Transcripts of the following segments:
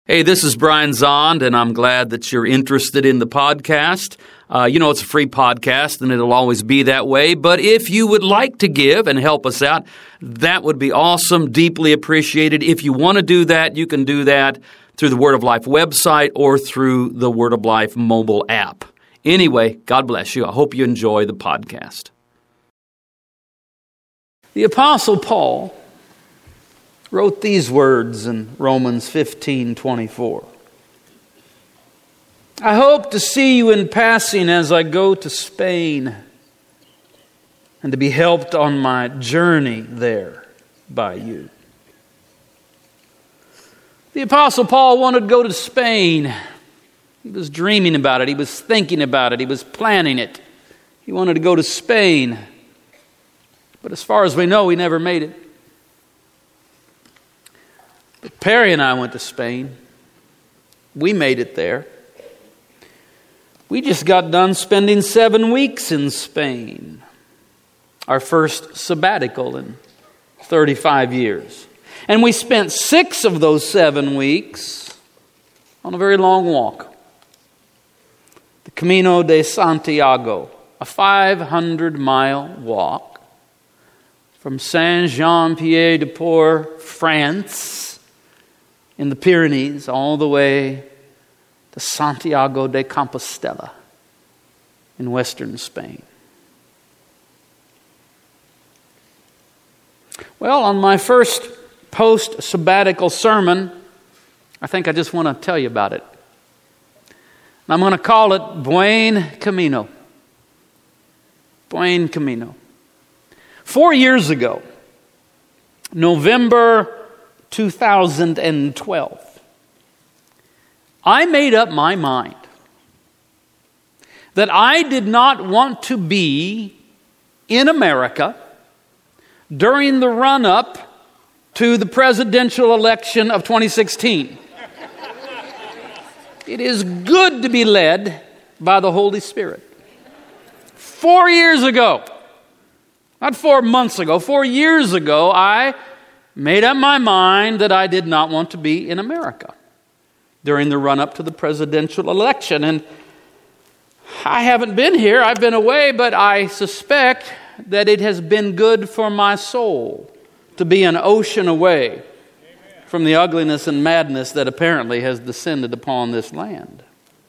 Hey, this is Brian Zond, and I'm glad that you're interested in the podcast. It's a free podcast, and it'll always be that way. But if you would like to give and help us out, that would be awesome, deeply appreciated. If you want to do that, you can do that through the Word of Life website or through the Word of Life mobile app. Anyway, God bless you. I hope you enjoy the podcast. The Apostle Paul wrote these words in Romans 15:24. I hope to see you in passing as I go to Spain, and to be helped on my journey there by you. The Apostle Paul wanted to go to Spain. He was dreaming about it. He was thinking about it. He was planning it. He wanted to go to Spain. But as far as we know, he never made it. But Perry and I went to Spain. We made it there. We just got done spending 7 weeks in Spain. Our first sabbatical in 35 years. And we spent 6 of those 7 weeks on a very long walk. The Camino de Santiago, a 500-mile walk from Saint-Jean-Pied-de-Port, France, in the Pyrenees, all the way to Santiago de Compostela in western Spain. Well, on my first post-sabbatical sermon, I think I just want to tell you about it. And I'm going to call it Buen Camino. Buen Camino. 4 years ago, November 2012, I made up my mind that I did not want to be in America during the run-up to the presidential election of 2016. It is good to be led by the Holy Spirit. 4 years ago, not 4 months ago, 4 years ago, I made up my mind that I did not want to be in America during the run-up to the presidential election. And I haven't been here, I've been away, but I suspect that it has been good for my soul to be an ocean away from the ugliness and madness that apparently has descended upon this land.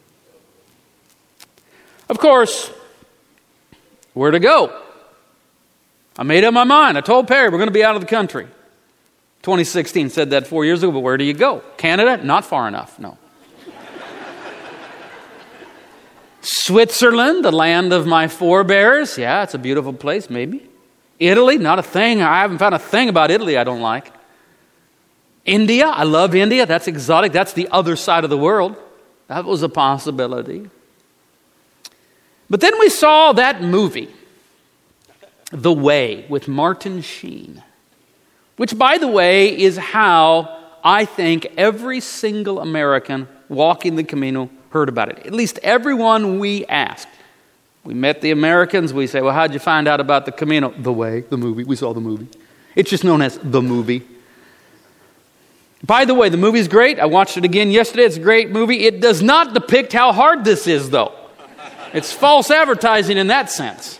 Of course, where to go? I made up my mind. I told Perry we're going to be out of the country. 2016 said that 4 years ago, but where do you go? Canada? Not far enough, no. Switzerland, the land of my forebears. Yeah, it's a beautiful place, maybe. Italy, not a thing. I haven't found a thing about Italy I don't like. India, I love India. That's exotic. That's the other side of the world. That was a possibility. But then we saw that movie, The Way, with Martin Sheen. Which, by the way, is how I think every single American walking the Camino heard about it. At least everyone we asked. We met the Americans. We say, well, how'd you find out about the Camino? The Way, the movie. We saw the movie. It's just known as the movie. By the way, the movie's great. I watched it again yesterday. It's a great movie. It does not depict how hard this is, though. It's false advertising in that sense.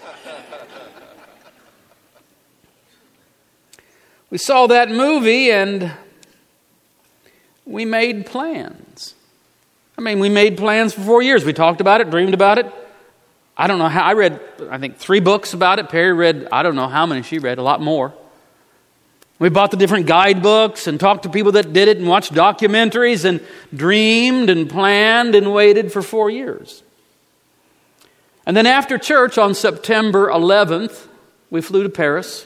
We saw that movie and we made plans. We made plans for 4 years. We talked about it, dreamed about it. I don't know how. I read, 3 books about it. Perry read, I don't know how many she read, a lot more. We bought the different guidebooks and talked to people that did it and watched documentaries and dreamed and planned and waited for 4 years. And then after church on September 11th, we flew to Paris.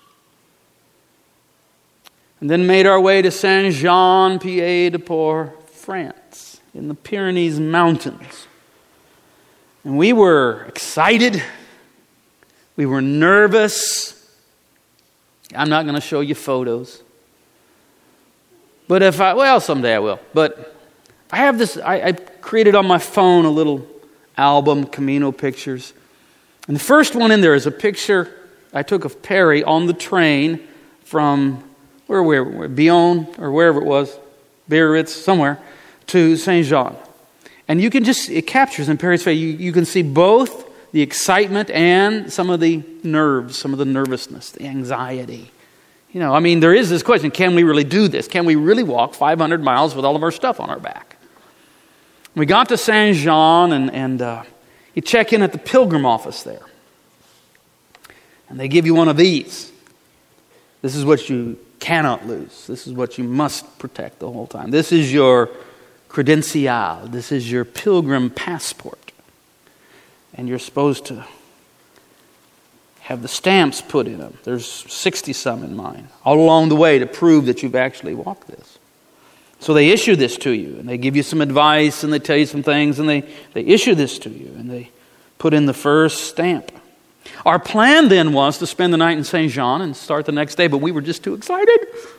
And then made our way to Saint-Jean-Pied-de-Port, France, in the Pyrenees Mountains. And we were excited. We were nervous. I'm not going to show you photos. But someday I will. But I have this, I created on my phone a little album, Camino pictures. And the first one in there is a picture I took of Perry on the train from... Where Bion, or wherever it was, Biarritz, somewhere, to Saint Jean. And you can just, it captures in Perry's face, you can see both the excitement and some of the nerves, some of the nervousness, the anxiety. There is this question, can we really do this? Can we really walk 500 miles with all of our stuff on our back? We got to Saint Jean and you check in at the pilgrim office there. And they give you one of these. This is what you cannot lose. This is what you must protect the whole time. This is your credencial. This is your pilgrim passport. And you're supposed to have the stamps put in them. There's 60-some in mine, all along the way to prove that you've actually walked this. So they issue this to you, and they give you some advice, and they tell you some things, and they issue this to you, and they put in the first stamp. Our plan then was to spend the night in Saint Jean and start the next day, but we were just too excited.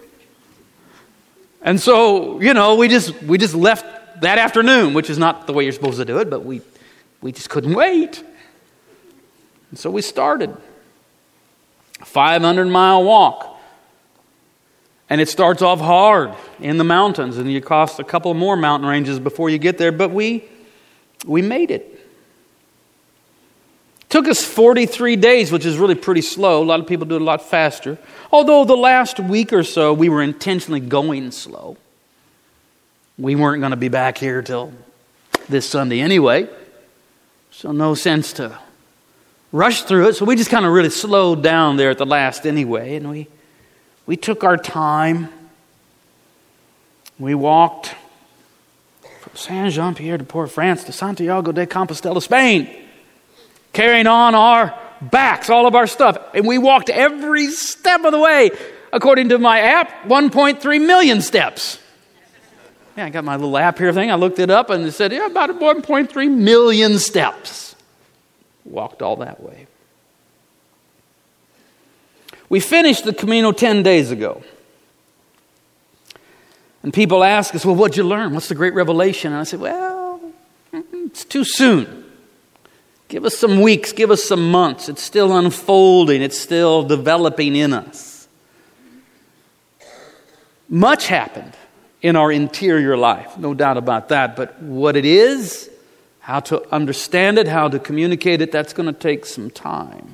And so, we just left that afternoon, which is not the way you're supposed to do it, but we just couldn't wait. And so we started a 500-mile walk. And it starts off hard in the mountains, and you cross a couple more mountain ranges before you get there, but we made it. Took us 43 days, which is really pretty slow. A lot of people do it a lot faster. Although the last week or so, we were intentionally going slow. We weren't going to be back here till this Sunday anyway. So no sense to rush through it. So we just kind of really slowed down there at the last anyway. And we took our time. We walked from Saint-Jean-Pierre de Port-France to Santiago de Compostela, Spain, carrying on our backs, all of our stuff. And we walked every step of the way. According to my app, 1.3 million steps. Yeah, I got my little app here thing. I looked it up and it said, about 1.3 million steps. Walked all that way. We finished the Camino 10 days ago. And people ask us, well, what'd you learn? What's the great revelation? And I said, well, it's too soon. Give us some weeks, give us some months. It's still unfolding. It's still developing in us. Much happened in our interior life, no doubt about that. But what it is, how to understand it, how to communicate it, that's going to take some time.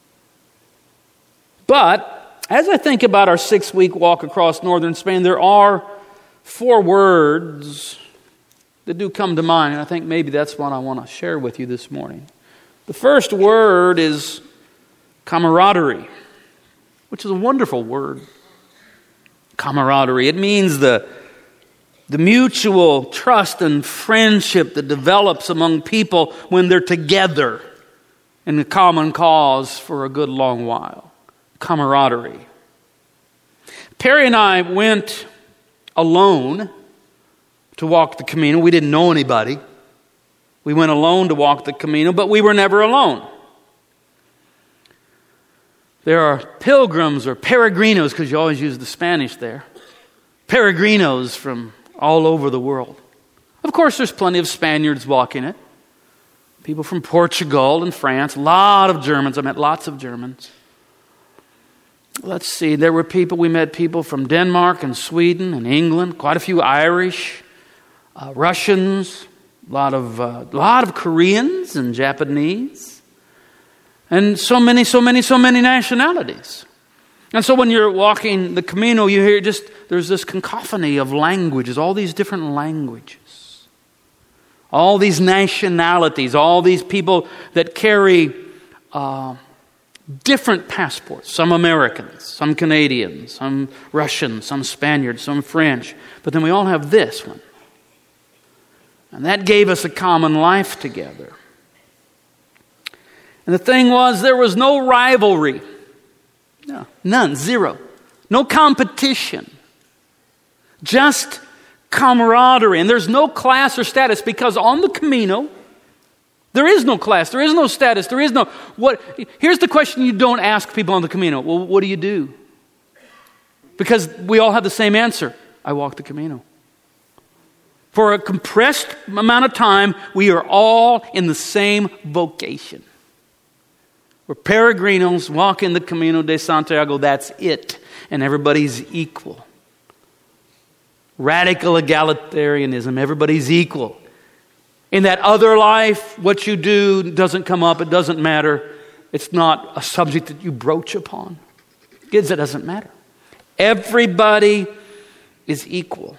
But as I think about our 6-week walk across northern Spain, there are 4 words that do come to mind. And I think maybe that's what I want to share with you this morning. The first word is camaraderie, which is a wonderful word. Camaraderie. It means the mutual trust and friendship that develops among people when they're together in a common cause for a good long while. Camaraderie. Perry and I went alone to walk the Camino. We didn't know anybody. We went alone to walk the Camino, but we were never alone. There are pilgrims or peregrinos, because you always use the Spanish there. Peregrinos from all over the world. Of course, there's plenty of Spaniards walking it. People from Portugal and France. A lot of Germans. I met lots of Germans. Let's see. We met people from Denmark and Sweden and England. Quite a few Irish, Russians. A lot of Koreans and Japanese. And so many nationalities. And so when you're walking the Camino, you hear there's this cacophony of languages, all these different languages. All these nationalities, all these people that carry different passports. Some Americans, some Canadians, some Russians, some Spaniards, some French. But then we all have this one. And that gave us a common life together. And the thing was, there was no rivalry. No, none, zero. No competition. Just camaraderie. And there's no class or status, because on the Camino, there is no class, there is no status, there is no... Here's the question you don't ask people on the Camino. Well, what do you do? Because we all have the same answer. I walk the Camino. For a compressed amount of time, we are all in the same vocation. We're peregrinos walking the Camino de Santiago. That's it. And everybody's equal. Radical egalitarianism. Everybody's equal. In that other life, what you do doesn't come up. It doesn't matter. It's not a subject that you broach upon. Kids, it doesn't matter. Everybody is equal.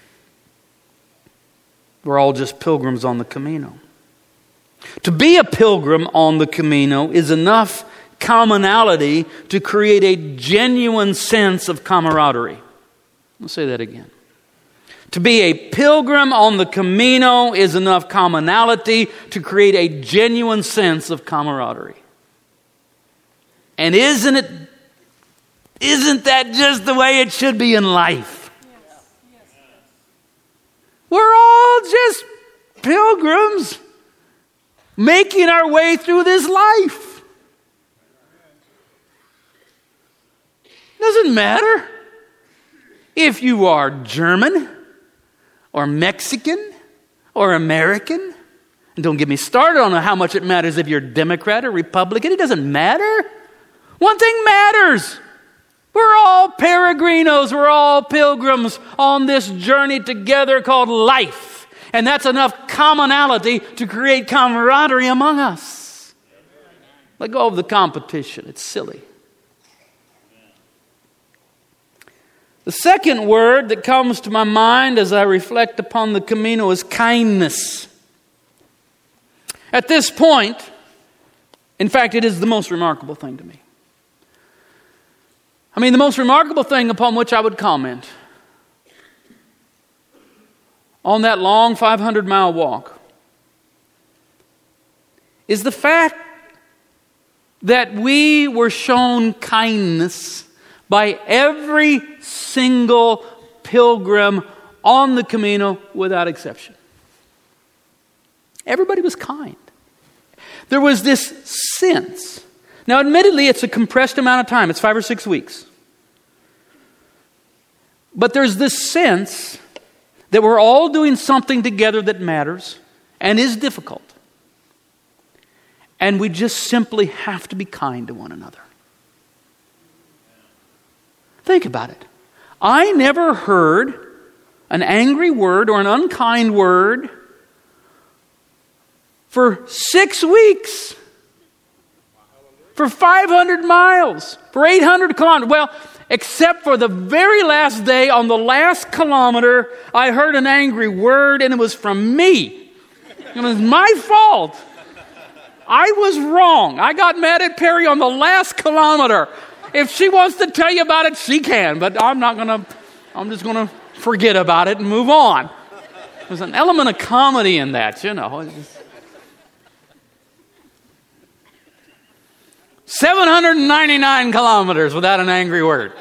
We're all just pilgrims on the Camino. To be a pilgrim on the Camino is enough commonality to create a genuine sense of camaraderie. I'll say that again. To be a pilgrim on the Camino is enough commonality to create a genuine sense of camaraderie. And isn't that just the way it should be in life? We're all just pilgrims making our way through this life. Doesn't matter if you are German or Mexican or American. And don't get me started on how much it matters if you're Democrat or Republican. It doesn't matter. One thing matters. We're all peregrinos. We're all pilgrims on this journey together called life. And that's enough commonality to create camaraderie among us. Let go of the competition. It's silly. The second word that comes to my mind as I reflect upon the Camino is kindness. At this point, in fact, it is the most remarkable thing to me. I mean, the most remarkable thing upon which I would comment on that long 500-mile walk is the fact that we were shown kindness by every single pilgrim on the Camino without exception. Everybody was kind. There was this sense. Now, admittedly, it's a compressed amount of time. It's 5 or 6 weeks. But there's this sense that we're all doing something together that matters and is difficult. And we just simply have to be kind to one another. Think about it. I never heard an angry word or an unkind word for 6 weeks. For 500 miles. For 800 kilometers. Well, except for the very last day on the last kilometer, I heard an angry word and it was from me. It was my fault. I was wrong. I got mad at Perry on the last kilometer. If she wants to tell you about it, she can. But I'm just going to forget about it and move on. There's an element of comedy in that, you know. 799 kilometers without an angry word.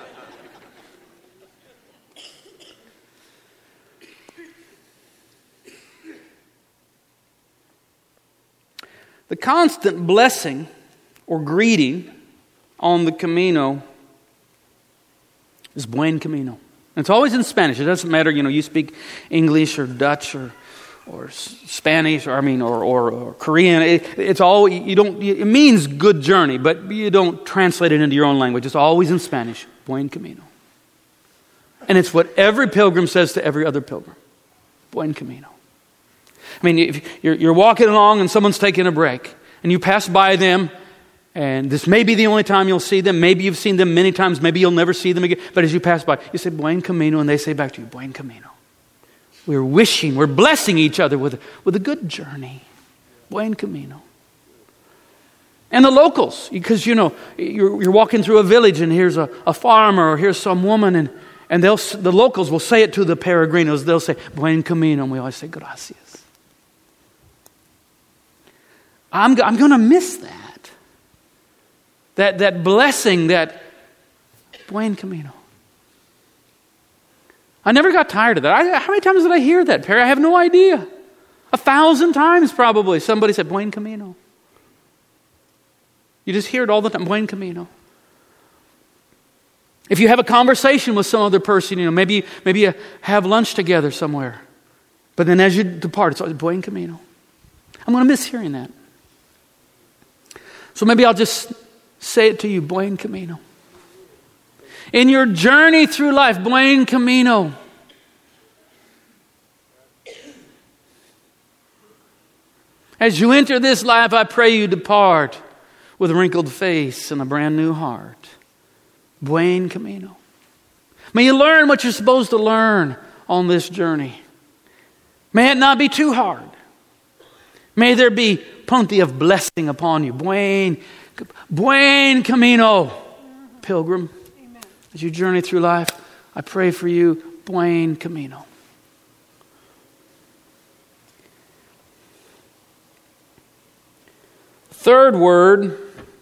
The constant blessing or greeting on the Camino is Buen Camino. It's always in Spanish. It doesn't matter, you speak English or Dutch or Spanish or Korean. It's all it means good journey, but you don't translate it into your own language. It's always in Spanish. Buen Camino. And it's what every pilgrim says to every other pilgrim. Buen Camino. I mean, if you're walking along and someone's taking a break and you pass by them, and this may be the only time you'll see them. Maybe you've seen them many times. Maybe you'll never see them again. But as you pass by, you say, Buen Camino, and they say back to you, Buen Camino. We're blessing each other with a good journey. Buen Camino. And the locals, because, you're walking through a village and here's a farmer or here's some woman and the locals will say it to the peregrinos. They'll say, Buen Camino, and we always say, gracias. I'm going to miss that. That blessing, that Buen Camino. I never got tired of that. How many times did I hear that, Perry? I have no idea. 1,000 times probably. Somebody said, Buen Camino. You just hear it all the time, Buen Camino. If you have a conversation with some other person, maybe you have lunch together somewhere. But then as you depart, it's always Buen Camino. I'm going to miss hearing that. So maybe I'll just say it to you, Buen Camino. In your journey through life, Buen Camino. As you enter this life, I pray you depart with a wrinkled face and a brand new heart. Buen camino. May you learn what you're supposed to learn on this journey. May it not be too hard. May there be plenty of blessing upon you. Buen camino, pilgrim. Amen. As you journey through life, I pray for you, buen camino. Third word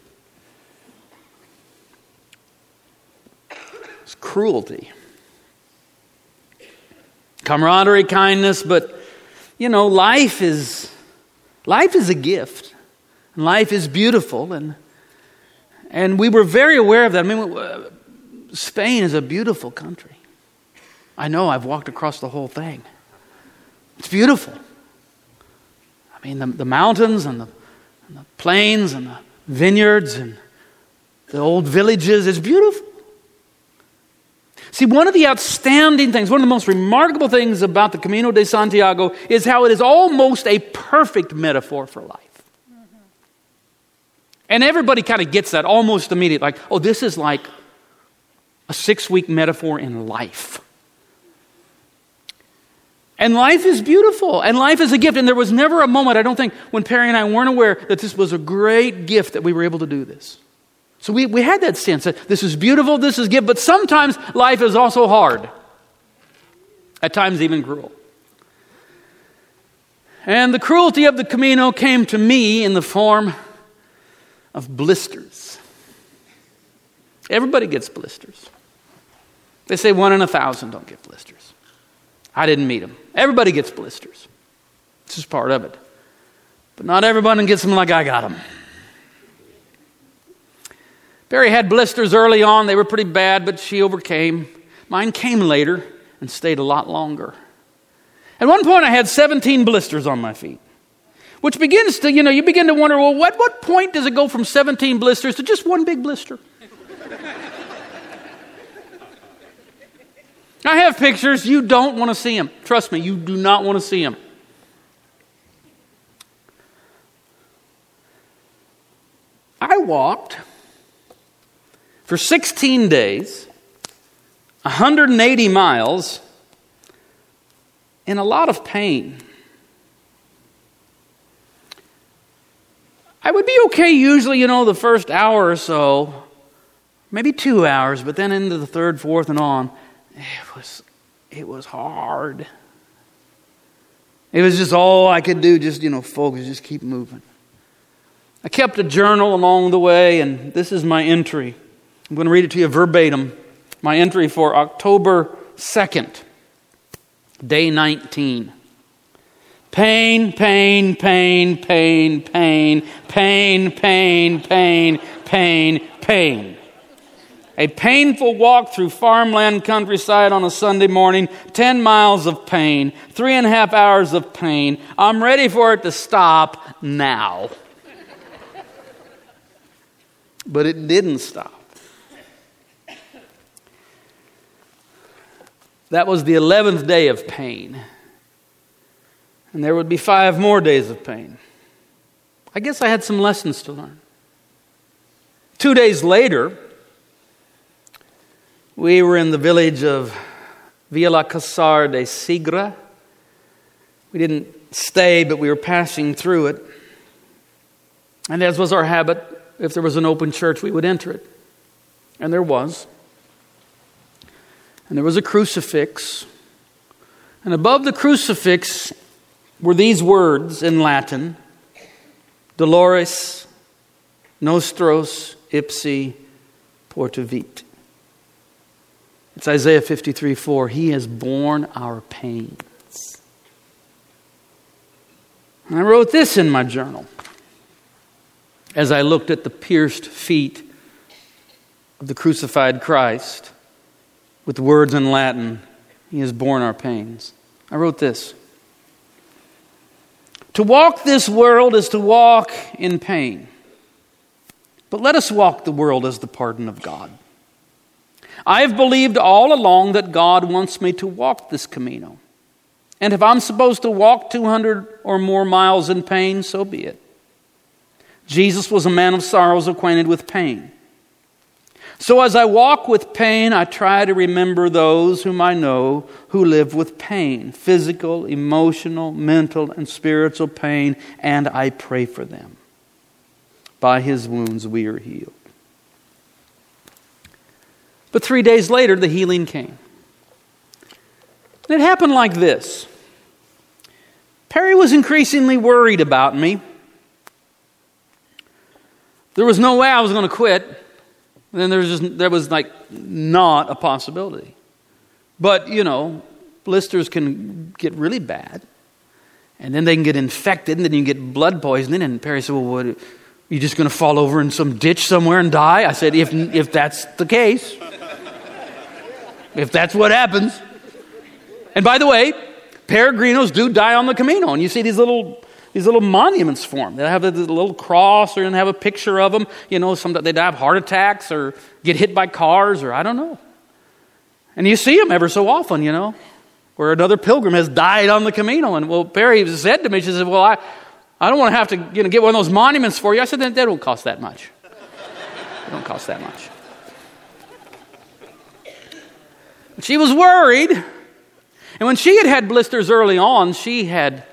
is cruelty. Camaraderie, kindness, but life is a gift. And life is beautiful, and we were very aware of that. I mean, Spain is a beautiful country. I know, I've walked across the whole thing. It's beautiful. I mean, the mountains and the plains and the vineyards and the old villages, it's beautiful. See, one of the outstanding things, one of the most remarkable things about the Camino de Santiago is how it is almost a perfect metaphor for life. And everybody kind of gets that almost immediately. Like, oh, this is like a 6-week metaphor in life. And life is beautiful. And life is a gift. And there was never a moment, I don't think, when Perry and I weren't aware that this was a great gift that we were able to do this. So we had that sense that this is beautiful, this is gift. But sometimes life is also hard. At times even cruel. And the cruelty of the Camino came to me in the form of blisters. Everybody gets blisters. They say 1 in 1,000 don't get blisters. I didn't meet them. Everybody gets blisters. It's just part of it. But not everybody gets them like I got them. Barry had blisters early on. They were pretty bad, but she overcame. Mine came later and stayed a lot longer. At one point, I had 17 blisters on my feet. Which begins to, you begin to wonder, well, what point does it go from 17 blisters to just one big blister? I have pictures. You don't want to see them. Trust me, you do not want to see them. I walked for 16 days, 180 miles, in a lot of pain. I would be okay usually, the first hour or so, maybe 2 hours, but then into the third, fourth, and on, it was hard. It was just all I could do, just, focus, just keep moving. I kept a journal along the way, and this is my entry. I'm going to read it to you verbatim. My entry for October 2nd, day 19. Pain, pain, pain, pain, pain, pain, pain, pain, pain, pain. A painful walk through farmland countryside on a Sunday morning, 10 miles of pain, 3.5 hours of pain. I'm ready for it to stop now. But it didn't stop. That was the 11th day of pain. And there would be 5 more days of pain. I guess I had some lessons to learn. 2 days later, we were in the village of Villalcázar de Segura. We didn't stay, but we were passing through it. And as was our habit, if there was an open church, we would enter it. And there was. And there was a crucifix. And above the crucifix were these words in Latin: Dolores nostros ipsi portavit. It's Isaiah 53:4. He has borne our pains. And I wrote this in my journal as I looked at the pierced feet of the crucified Christ with the words in Latin, He has borne our pains. I wrote this: to walk this world is to walk in pain. But let us walk the world as the pardon of God. I have believed all along that God wants me to walk this Camino. And if I'm supposed to walk 200 or more miles in pain, so be it. Jesus was a man of sorrows, acquainted with pain. So as I walk with pain, I try to remember those whom I know who live with pain, physical, emotional, mental, and spiritual pain, and I pray for them. By his wounds we are healed. But 3 days later, the healing came. And it happened like this. Perry was increasingly worried about me. There was no way I was going to quit. And then there was not a possibility. But, blisters can get really bad. And then they can get infected, and then you can get blood poisoning. And Perry said, well, what, are you just going to fall over in some ditch somewhere and die? I said, if that's the case, if that's what happens. And by the way, peregrinos do die on the Camino. And you see these little monuments for them. They have a little cross, or they have a picture of them. Sometimes they die of heart attacks or get hit by cars, or I don't know. And you see them ever so often, where another pilgrim has died on the Camino. And Perry said to me, she said, well, I don't want to have to get one of those monuments for you. I said, they don't cost that much. They don't cost that much. But she was worried. And when she had blisters early on, she had,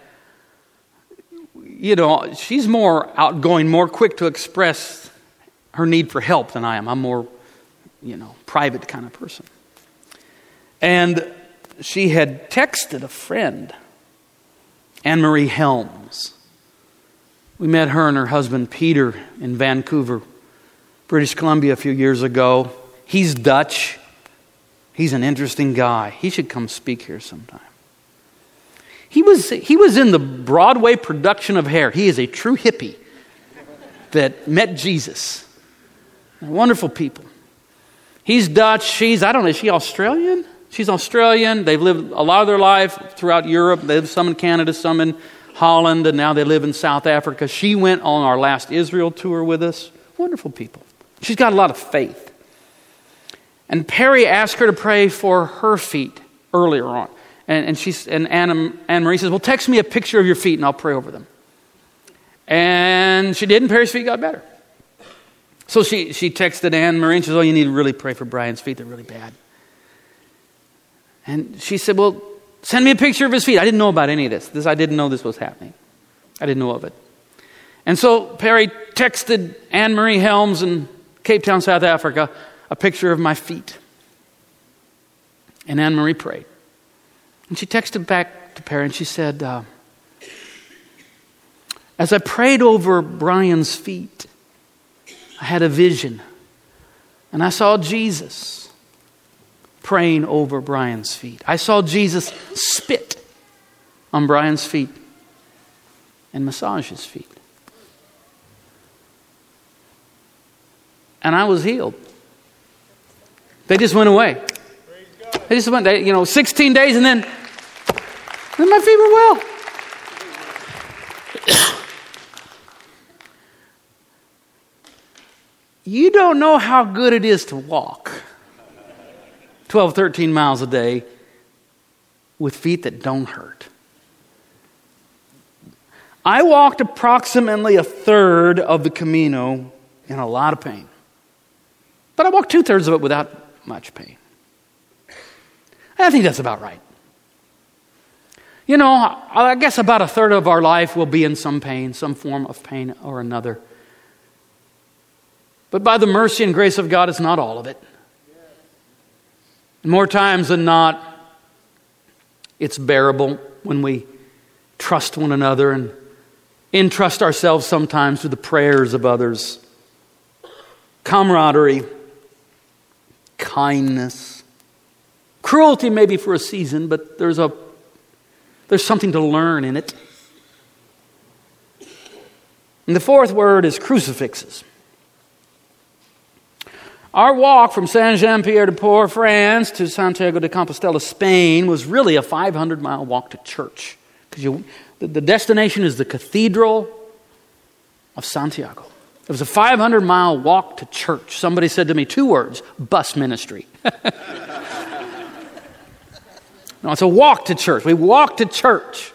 she's more outgoing, more quick to express her need for help than I am. I'm more, private kind of person. And she had texted a friend, Anne-Marie Helms. We met her and her husband Peter in Vancouver, British Columbia a few years ago. He's Dutch. He's an interesting guy. He should come speak here sometime. He was in the Broadway production of Hair. He is a true hippie that met Jesus. They're wonderful people. He's Dutch. Is she Australian? She's Australian. They've lived a lot of their life throughout Europe. They live some in Canada, some in Holland, and now they live in South Africa. She went on our last Israel tour with us. Wonderful people. She's got a lot of faith. And Perry asked her to pray for her feet earlier on. And Anne-Marie says, well, text me a picture of your feet and I'll pray over them. And she did, and Perry's feet got better. So she texted Anne-Marie and she says, oh, you need to really pray for Brian's feet. They're really bad. And she said, well, send me a picture of his feet. I didn't know about any of this. I didn't know this was happening. I didn't know of it. And so Perry texted Anne-Marie Helms in Cape Town, South Africa, a picture of my feet. And Anne-Marie prayed. And she texted back to Perry and she said, as I prayed over Brian's feet, I had a vision. And I saw Jesus praying over Brian's feet. I saw Jesus spit on Brian's feet and massage his feet. And I was healed. They just went away. They just went, 16 days and then my feet were well. You don't know how good it is to walk 12, 13 miles a day with feet that don't hurt. I walked approximately a third of the Camino in a lot of pain. But I walked 2/3 of it without much pain. I think that's about right. I guess about a third of our life will be in some pain, some form of pain or another. But by the mercy and grace of God, it's not all of it. More times than not, it's bearable when we trust one another and entrust ourselves sometimes to the prayers of others. Camaraderie, kindness, cruelty maybe for a season, but there's something to learn in it. And the fourth word is crucifixes. Our walk from Saint-Jean-Pied-de-Port, France, to Santiago de Compostela, Spain, was really a 500-mile walk to church. Because the destination is the Cathedral of Santiago. It was a 500-mile walk to church. Somebody said to me 2 words, bus ministry. No, it's a walk to church. We walk to church.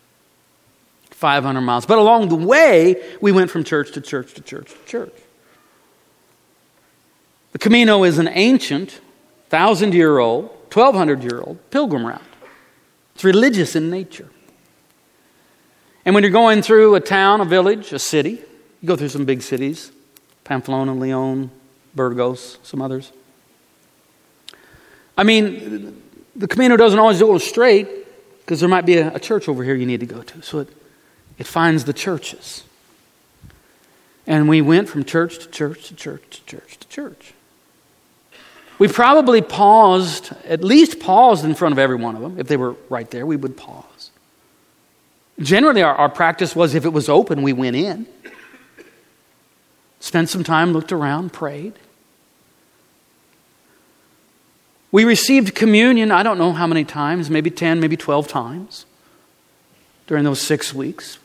500 miles. But along the way, we went from church to church to church to church. The Camino is an ancient, 1,000-year-old, 1,200-year-old pilgrim route. It's religious in nature. And when you're going through a town, a village, a city, you go through some big cities, Pamplona, Leon, Burgos, some others. I mean, the Camino doesn't always go straight because there might be a church over here you need to go to. So it finds the churches. And we went from church to church to church to church to church. We probably at least paused in front of every one of them. If they were right there, we would pause. Generally, our practice was if it was open, we went in. Spent some time, looked around, prayed. We received communion, I don't know how many times, maybe 10, maybe 12 times during those 6 weeks.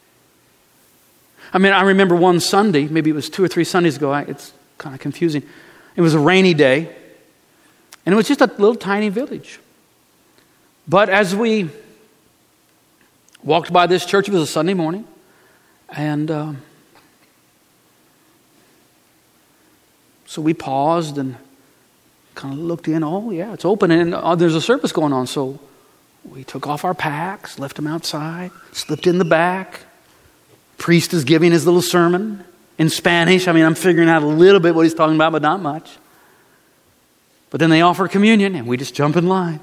I mean, I remember one Sunday, maybe it was 2 or 3 Sundays ago, it's kind of confusing. It was a rainy day, and it was just a little tiny village. But as we walked by this church, it was a Sunday morning, and so we paused and kind of looked in. Oh, yeah, it's open, and there's a service going on. So we took off our packs, left them outside, slipped in the back. Priest is giving his little sermon in Spanish. I mean, I'm figuring out a little bit what he's talking about, but not much. But then they offer communion, and we just jump in line.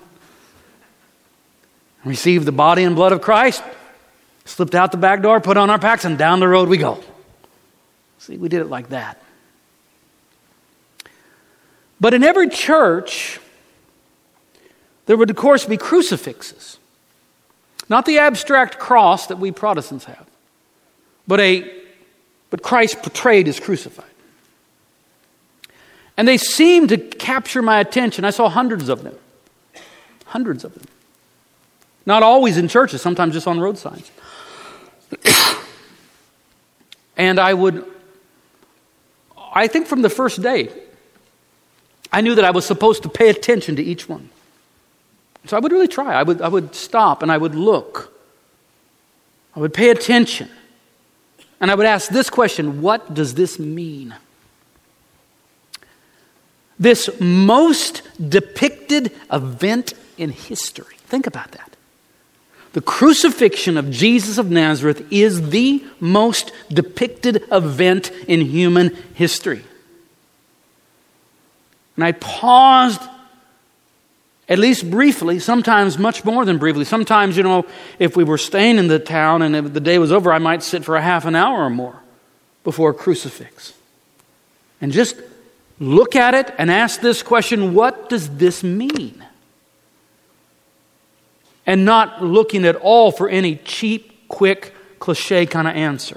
Receive the body and blood of Christ, slipped out the back door, put on our packs, and down the road we go. See, we did it like that. But in every church, there would, of course, be crucifixes. Not the abstract cross that we Protestants have, but Christ portrayed as crucified. And they seemed to capture my attention. I saw hundreds of them. Hundreds of them. Not always in churches, sometimes just on road signs. And I think from the first day, I knew that I was supposed to pay attention to each one. So I would really try. I would stop and I would look. I would pay attention. And I would ask this question: what does this mean? This most depicted event in history. Think about that. The crucifixion of Jesus of Nazareth is the most depicted event in human history. And I paused, at least briefly, sometimes much more than briefly. Sometimes, if we were staying in the town and if the day was over, I might sit for a half an hour or more before a crucifix. And just look at it and ask this question: what does this mean? And not looking at all for any cheap, quick, cliche kind of answer.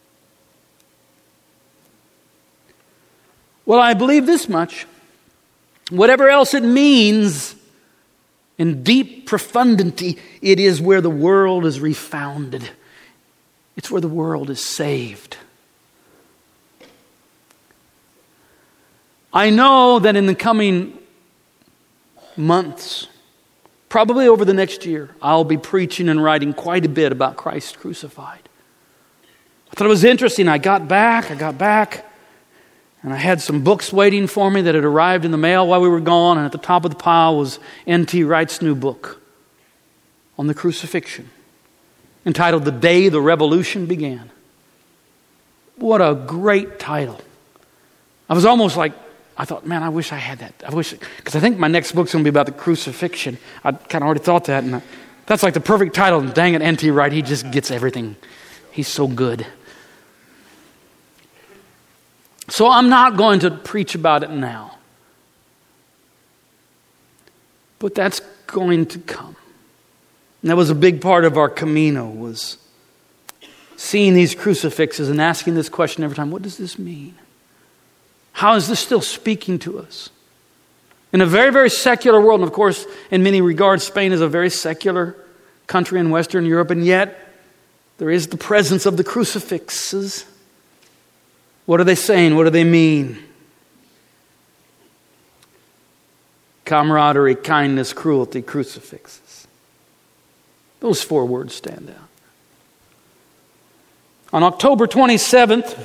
Well, I believe this much. Whatever else it means, in deep profundity, it is where the world is refounded. It's where the world is saved. I know that in the coming months, probably over the next year, I'll be preaching and writing quite a bit about Christ crucified. I thought it was interesting. I got back, and I had some books waiting for me that had arrived in the mail while we were gone, and at the top of the pile was N.T. Wright's new book on the crucifixion, entitled "The Day the Revolution Began." What a great title. I was almost like, I thought, man, I wish I had that. Because I think my next book's going to be about the crucifixion. I kind of already thought that, and that's like the perfect title. And dang it, N.T. Wright, he just gets everything. He's so good. So I'm not going to preach about it now. But that's going to come. And that was a big part of our Camino, was seeing these crucifixes and asking this question every time: what does this mean? How is this still speaking to us? In a very, very secular world, and of course, in many regards, Spain is a very secular country in Western Europe, and yet there is the presence of the crucifixes. What are they saying? What do they mean? camaraderie, kindness, cruelty, crucifixes. Those 4 words stand out. On October 27th,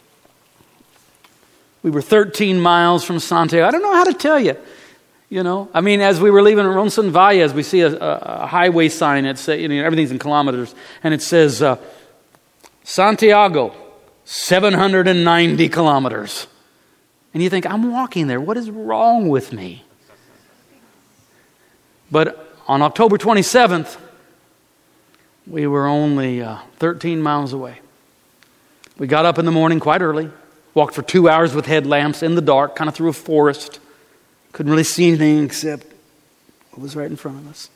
we were 13 miles from Santiago. I don't know how to tell you. As we were leaving Roncesvalles, we see a highway sign. It's everything's in kilometers, and it says Santiago, 790 kilometers. And you think, I'm walking there. What is wrong with me? But on October 27th, we were only 13 miles away. We got up in the morning quite early, walked for 2 hours with headlamps in the dark, kind of through a forest. Couldn't really see anything except what was right in front of us.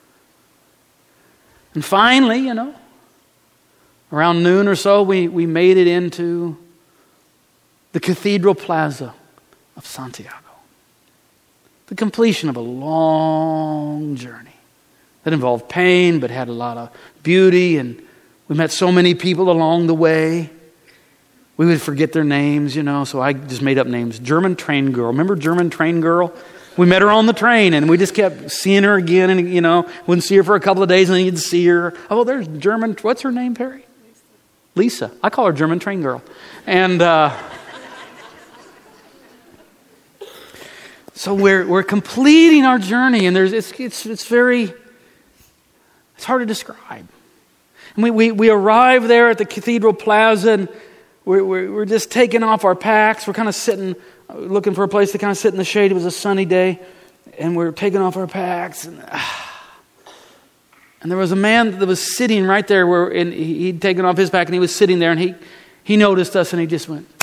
And finally, around noon or so, we made it into the Cathedral Plaza of Santiago. The completion of a long journey that involved pain but had a lot of beauty, and we met so many people along the way. We would forget their names, so I just made up names. German train girl. Remember German train girl? We met her on the train, and we just kept seeing her again, and, wouldn't see her for a couple of days, and then you'd see her. Oh, there's German, what's her name, Perry? Lisa. I call her German train girl. And so we're completing our journey, and it's hard to describe. And we arrive there at the Cathedral Plaza, and we're just taking off our packs. We're kind of sitting, looking for a place to kind of sit in the shade. It was a sunny day, and we're taking off our packs. And there was a man that was sitting right there, and he'd taken off his pack, and he was sitting there, and he noticed us, and he just went,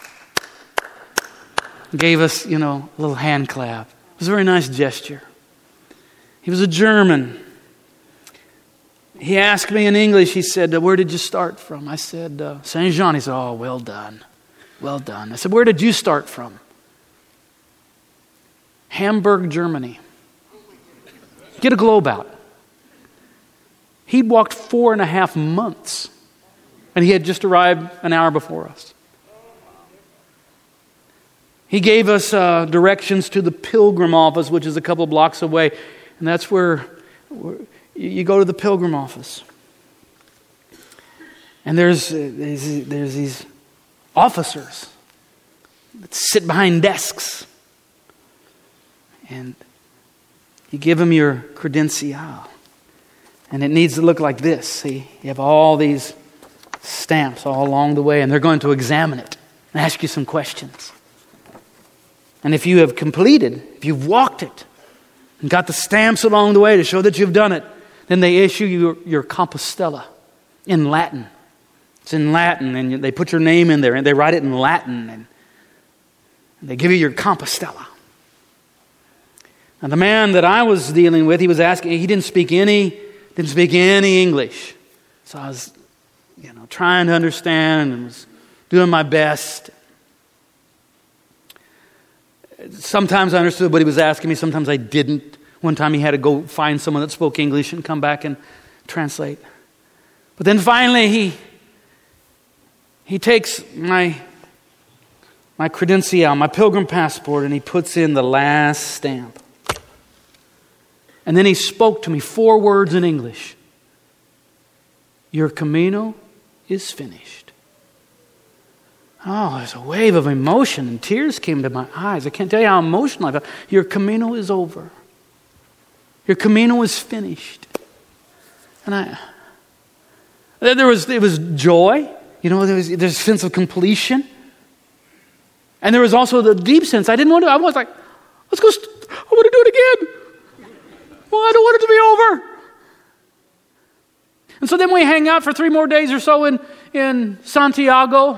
gave us, a little hand clap. It was a very nice gesture. He was a German. He asked me in English, he said, where did you start from? I said, Saint Jean. He said, oh, well done. Well done. I said, where did you start from? Hamburg, Germany. Get a globe out. He'd walked 4.5 months, and he had just arrived an hour before us. He gave us directions to the Pilgrim office, which is a couple blocks away, and that's where you go to the Pilgrim office. And there's these officers that sit behind desks. And you give them your credencial. And it needs to look like this. See, you have all these stamps all along the way, and they're going to examine it and ask you some questions. And if you have completed, if you've walked it, and got the stamps along the way to show that you've done it, then they issue you your Compostela in Latin. It's in Latin, and they put your name in there, and they write it in Latin, and they give you your Compostela. Now, the man that I was dealing with, he was asking, he didn't speak any English. So I was, trying to understand and was doing my best. Sometimes I understood what he was asking me, sometimes I didn't. One time he had to go find someone that spoke English and come back and translate. But then finally he takes my credencial, my pilgrim passport, and he puts in the last stamp. And then he spoke to me 4 words in English. Your Camino is finished. Oh, there's a wave of emotion, and tears came to my eyes. I can't tell you how emotional I felt. Your Camino is over. Your Camino is finished. And it was joy. There's a sense of completion. And there was also the deep sense. I was like, let's go, I want to do it again. Well, I don't want it to be over. And so then we hang out for 3 more days or so in Santiago.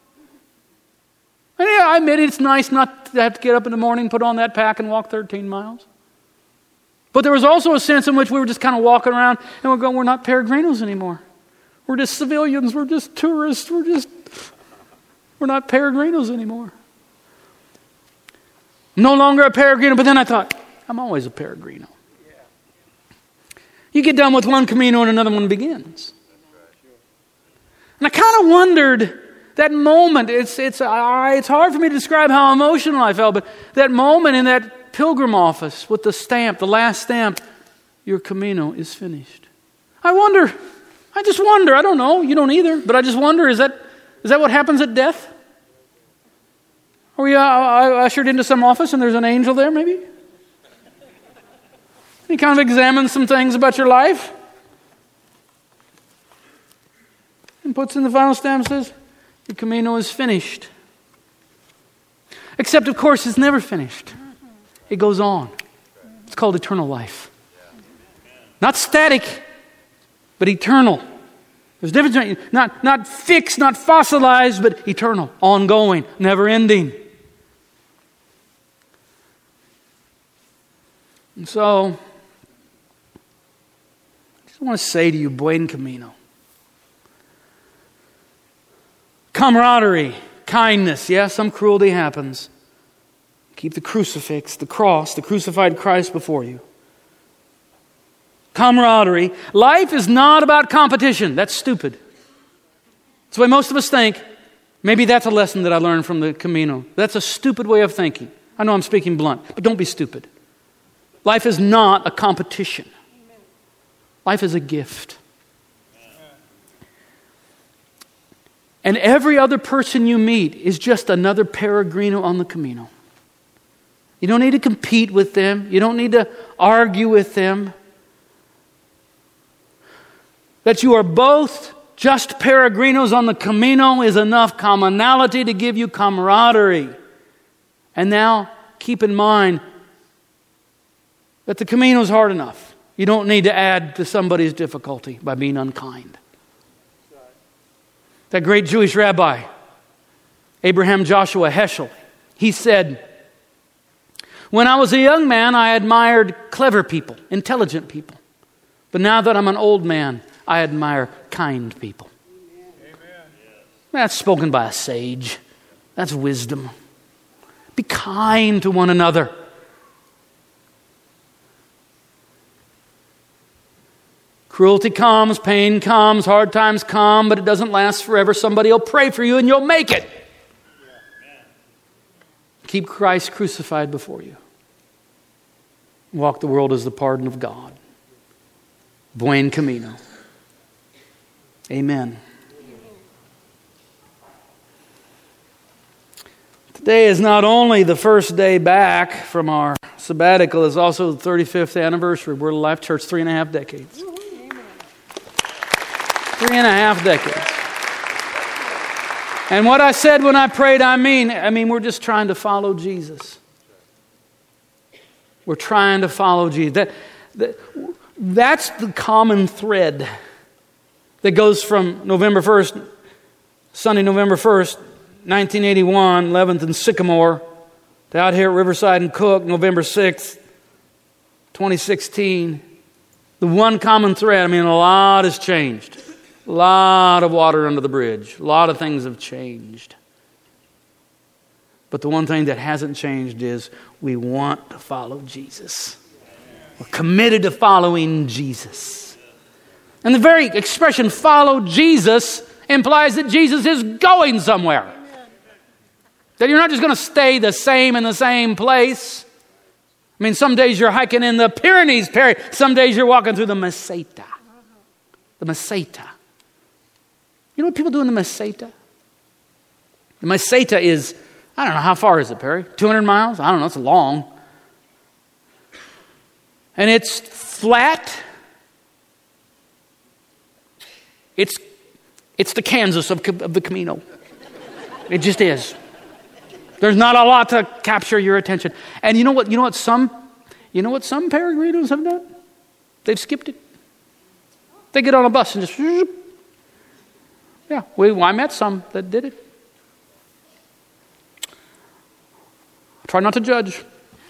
And yeah, I admit it's nice not to have to get up in the morning, put on that pack, and walk 13 miles. But there was also a sense in which we were just kind of walking around and we're going, we're not peregrinos anymore. We're just civilians. We're just tourists. We're not peregrinos anymore. No longer a peregrino. But then I thought, I'm always a peregrino. You get done with one Camino and another one begins. And I kind of wondered that moment. It's hard for me to describe how emotional I felt, but that moment in that pilgrim office with the stamp, the last stamp, your Camino is finished. I just wonder, I don't know, you don't either, but I just wonder, is that what happens at death? Are we ushered into some office and there's an angel there maybe? He kind of examines some things about your life and puts in the final stamp and says, your Camino is finished. Except, of course, it's never finished. It goes on. It's called eternal life. Not static, but eternal. There's a difference between not fixed, not fossilized, but eternal, ongoing, never ending. And so, I just want to say to you, Buen Camino. Camaraderie, kindness, yes, some cruelty happens. Keep the crucifix, the cross, the crucified Christ before you. Camaraderie. Life is not about competition. That's stupid. That's the way most of us think. Maybe that's a lesson that I learned from the Camino. That's a stupid way of thinking. I know I'm speaking blunt, but don't be stupid. Life is not a competition. Life is a gift. And every other person you meet is just another peregrino on the Camino. You don't need to compete with them. You don't need to argue with them. That you are both just peregrinos on the Camino is enough commonality to give you camaraderie. And now, keep in mind that the Camino is hard enough. You don't need to add to somebody's difficulty by being unkind. That great Jewish rabbi, Abraham Joshua Heschel, he said, when I was a young man, I admired clever people, intelligent people. But now that I'm an old man, I admire kind people. Amen. That's spoken by a sage. That's wisdom. Be kind to one another. Cruelty comes, pain comes, hard times come, but it doesn't last forever. Somebody will pray for you and you'll make it. Keep Christ crucified before you. Walk the world as the pardon of God. Buen Camino. Amen. Today is not only the first day back from our sabbatical, it's also the 35th anniversary. We're Life Church, 3.5 decades. 3.5 decades. And what I said when I prayed, I mean, we're just trying to follow Jesus. We're trying to follow Jesus. That's the common thread that goes from November 1st, Sunday, November 1st, 1981, 11th and Sycamore, to out here at Riverside and Cook, November 6th, 2016. The one common thread, a lot has changed. A lot of water under the bridge. A lot of things have changed. But the one thing that hasn't changed is we want to follow Jesus. We're committed to following Jesus. And the very expression follow Jesus implies that Jesus is going somewhere. That you're not just going to stay the same in the same place. Some days you're hiking in the Pyrenees, some days you're walking through the Meseta. The Meseta. You know what people do in the Meseta? The Meseta is, I don't know, how far is it, Perry? 200 miles? I don't know, it's long. And it's flat. It's the Kansas of the Camino. It just is. There's not a lot to capture your attention. And you know what some peregrinos have done? They've skipped it. They get on a bus and just, yeah, I met some that did it. Try not to judge.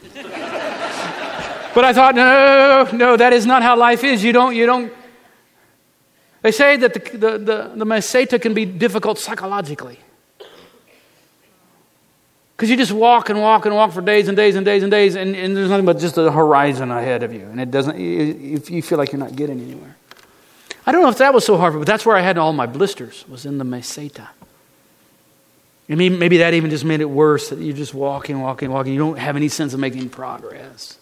But I thought, no, that is not how life is. You don't. They say that the Meseta can be difficult psychologically. Because you just walk and walk and walk for days and days and days and days, and there's nothing but just a horizon ahead of you. And you feel like you're not getting anywhere. I don't know if that was so hard, but that's where I had all my blisters, was in the Meseta. And maybe that even just made it worse, that you're just walking. You don't have any sense of making progress.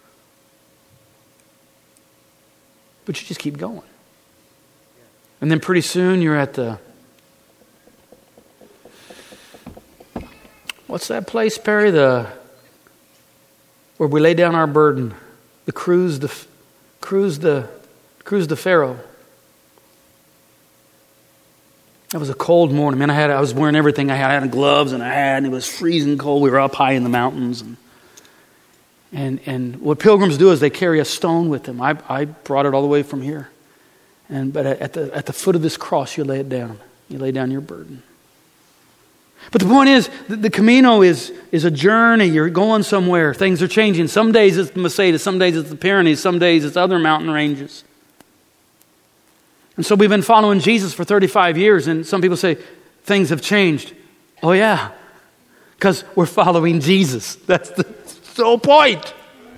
But you just keep going. And then pretty soon you're at the... What's that place, Perry? Where we lay down our burden. The cruise to Pharaoh. It was a cold morning. Man, I was wearing everything I had. I had gloves and it was freezing cold. We were up high in the mountains. And what pilgrims do is they carry a stone with them. I brought it all the way from here. But at the foot of this cross, you lay it down. You lay down your burden. But the point is, the Camino is a journey. You're going somewhere. Things are changing. Some days it's the Meseta. Some days it's the Pyrenees. Some days it's other mountain ranges. And so we've been following Jesus for 35 years. And some people say, things have changed. Oh yeah, because we're following Jesus. That's the whole point.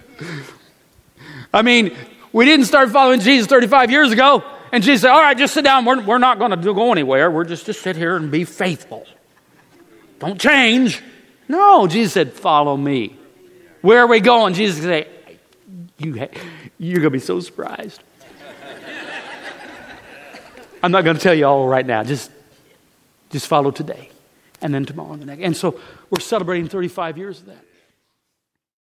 I mean, we didn't start following Jesus 35 years ago. And Jesus said, all right, just sit down. We're not going to go anywhere. We're just sit here and be faithful. Don't change. No, Jesus said, follow me. Where are we going? Jesus said, you're going to be so surprised. I'm not going to tell you all right now. Just follow today. And then tomorrow and the next. And so we're celebrating 35 years of that.